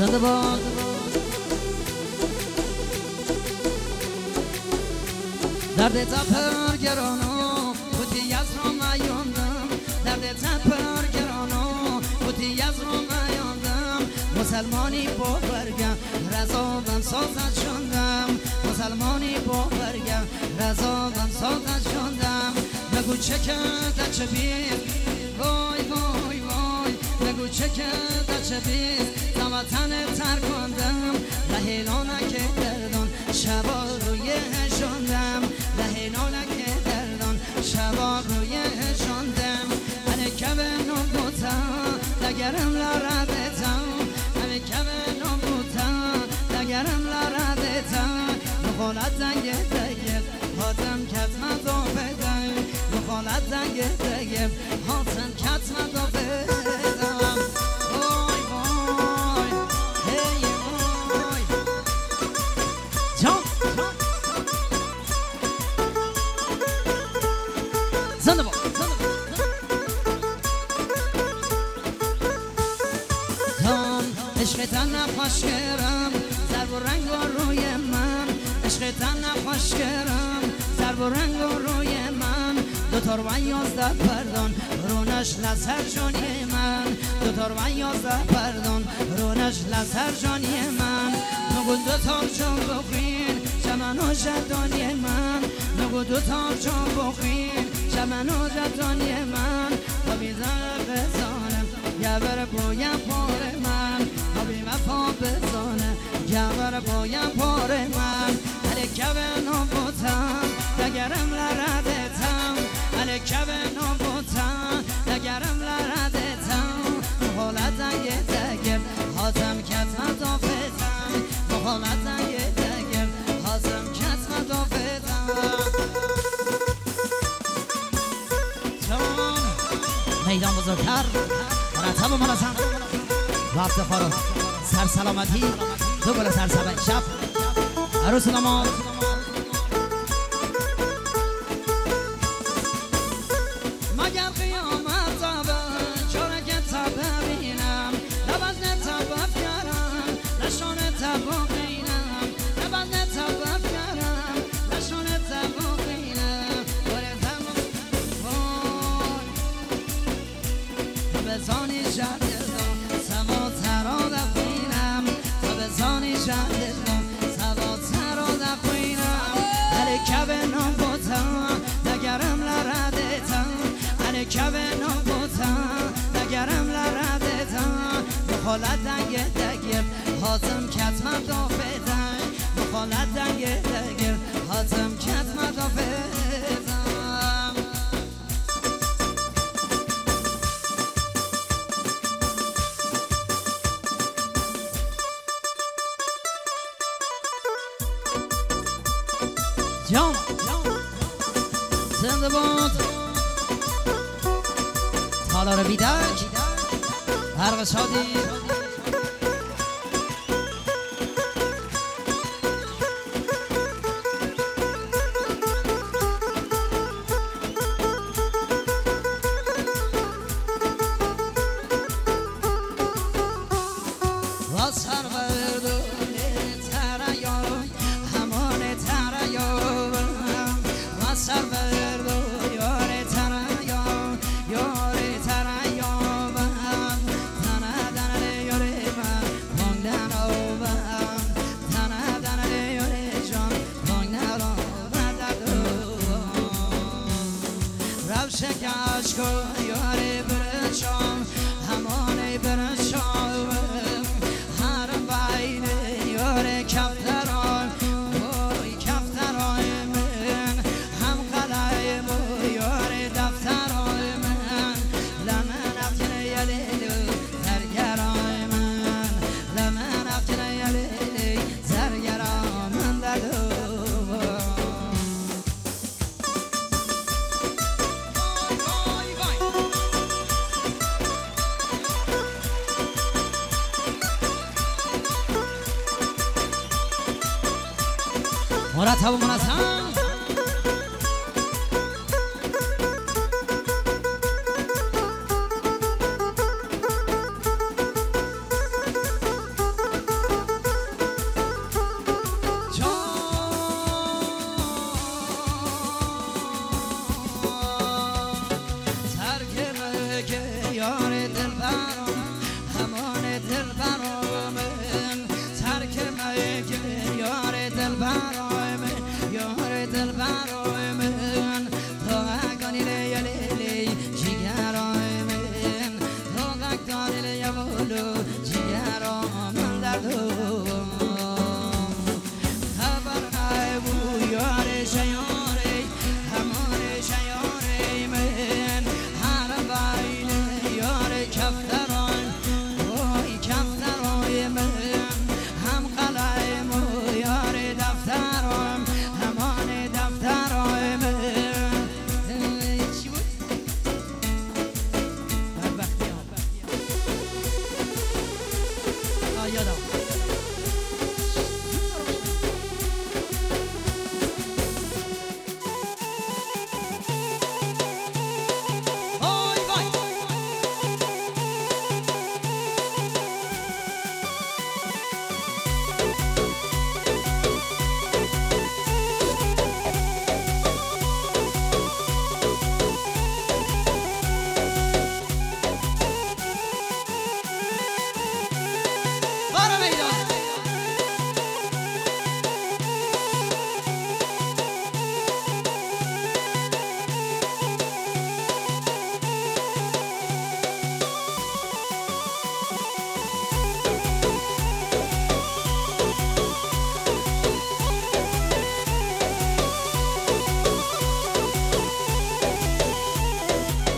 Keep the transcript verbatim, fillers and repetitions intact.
زنده باد درد تا پرگرانو بودی از رو میاندم درد تا پرگرانو بودی از رو میاندم مسلمانی با برگم رضا من سازد شدم مسلمانی با برگم رضا من سازد شدم بگو چه کرد چه بیر وای وای وای بگو چه کرد چه بیر زمتن تر کندم رهیلانک دردان شبا روی شندم رهیلانک دردان شبا روی شندم انه کبه نم بوتا دگرم لردتا انه کبه نم بوتا دگرم لردتا نخالت زنگ دگیر هاتم کتم دو بدم نخالت زنگ دگیر هاتم کتم دو بدم وای وای هی وای جان زنده با جان عشقتن نخوش کرم ضرب و رنگ و روی من عشقتن نخوش کرم ضرب و رنگ و روی من دوتار و یازده پردان رونش لسر جانی من دوتار و یازده پردان رونش لسر جانی من نگو دوتار جان بخین شمن و جدانی من نگو دوتار جان بخین شمن و جدانی من و بیزن بزانم گبر بایم پار من و بی وفا بزانم گبر بایم پار من علی کبه نبوتم دگرم لردتم علی کبه نبوتم دگرم لردتم مخالت زنگ دگر حازم کتم دافتم مخالت زنگ دگر حازم کتم دافتم جان میدان بزرگتر مرتب و مرسم و افتخار سر سلامتی دو گل سر سبک شب عروس نماد مگر قیامت تابه چارک تابه بینم لبزن تابه بگرم لشان تابه بینم لبزن تابه بگرم لشان تابه بینم ورزم وای بزانی جدیدم سما ترا دفینم بزانی جدیدم سما ترا دفینم علی کبه نام بودم دگرم لردتم علی کبه نام بودم دگرم لردتم مخالت دنگ دگر حاتم کتم دافتم مخالت دنگ دگر حاتم کتم دافتم جان زنده باد تالار بیدک برق شادی و سر بردو تریای همان تریای و سر بردو یار تریای یار تریای تنه دنه یار من بانگدن آبم تنه دنه یار جان بانگدن آبم روش کش کن یار برشام همان برشام هرم بین یار کفتران وای کفتران من هم قلایم یار دفتران من لمن افکن یلیل زرگران من لمن افکن یلیل زرگران من دلو مرتب و منظم